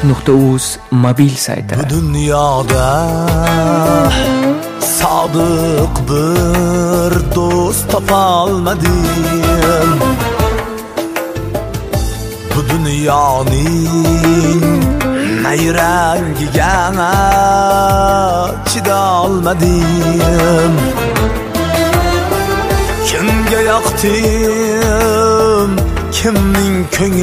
hayot.uz mobil sayti. Bu dunyoda sodiq bir do'st topolmadim. Bu dunyoning nayrangiga chidolmadim. Kimga yoqdim, kimning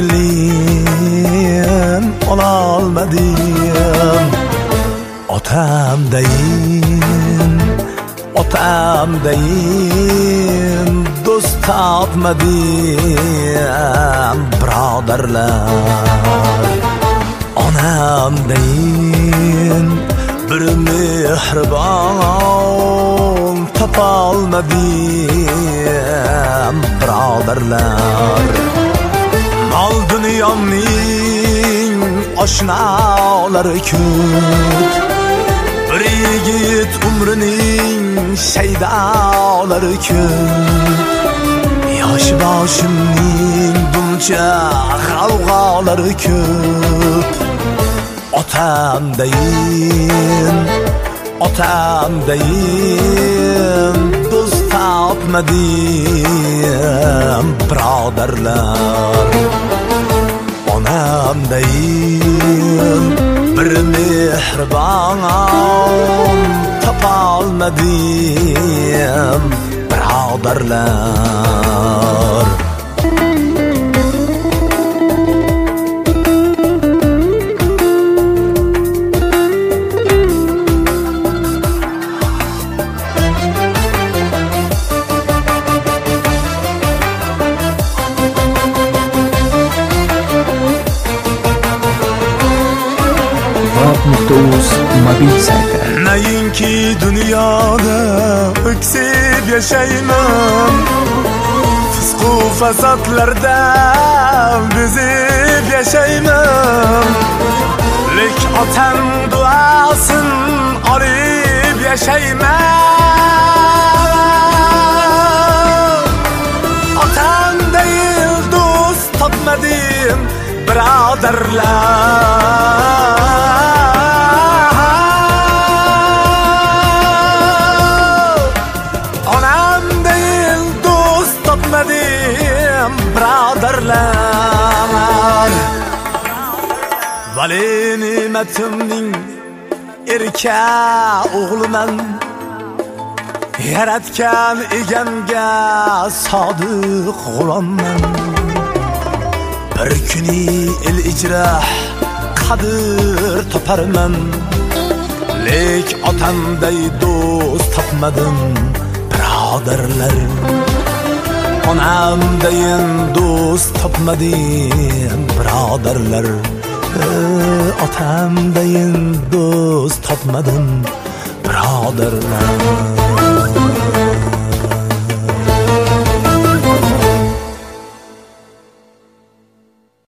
ko'nglin ololmadim. Otamdayin do'st topmadim, birodarlar. Onamdayin bir mehribon topolmadim, birodarlar. Mol dunyomning oshnolari ko'p, bir yigit umrining shaydolari ko'p. Yosh boshimning buncha g'alg'olari ko'p. Otamdayin do'st topmadim, birodarlar. Onamdayin bir mehribon topolmadim, birodarlar. hayot.uz mobil sayti. Nayinki dunyoda öksib yashayman, fisqu fasodlarda bezib yashayman. Lek otam duosin olib yashayman. Otamdayin do'st topmadim, birodarlar. Birodarlar, vali ne'matimning erka o'g'liman. Yaratgan egamga sodiq g'ulomman. Bir kuni el ijra qadr toparman. Lek otamday do'st topmadim, birodarlar. Onamdayin do'st topmadim, birodarlar. Otamdayin do'st topmadim, birodarlar.